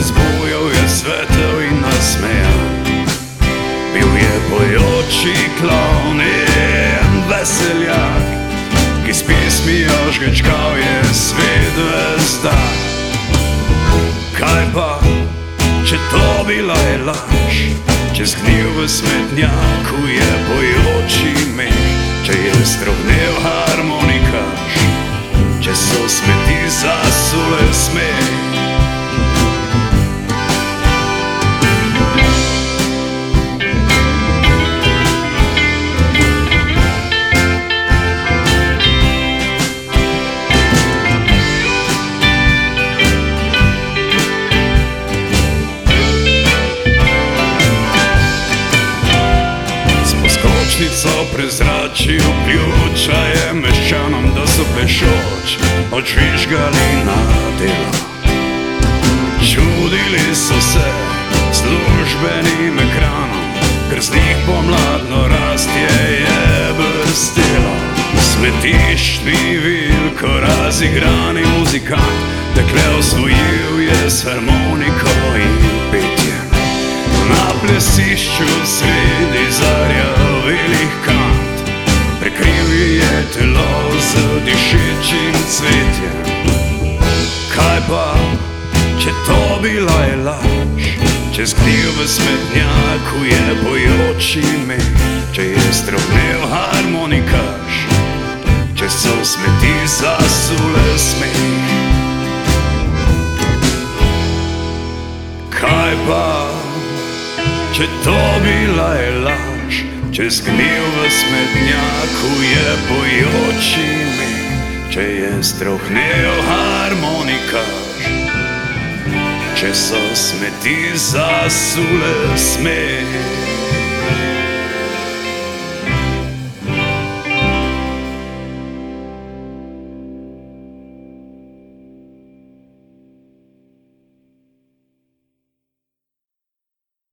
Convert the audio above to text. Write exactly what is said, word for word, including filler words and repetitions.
zbujal je svetel in nasmejan. Bil je pojoči klovn in veseljak, ki s pismijo žgečkal je svet vezda. Kaj pa, če to bila je laž, če zgnil v smetnjaku je pojoči meh, če je strohnel harmonikaš, če so smeti zasule smeh. Prezračil pljuča je meščanom, da so pešoč odžvižgali na delo. Čudili so se službenim ekranom, ker z njih pomladno rastje je brstelo. Smetiščni vilko, razigrani muzikant, dekle osvojil je s harmoniko in petjem. Na plesišču sredi zarjavelih kant prekrivil je telo z dišečim cvetjem. Kaj pa, če to bila je laž, če zgnil v smetnjaku je pojoči meh, če je strohnel harmonikaš, če so smeti zasule smeh. Kaj pa, če to bila je laž, če zgnil v smetnjaku je pojoči meh, če je strohnel harmonikaš, če so smeti zasule smeh.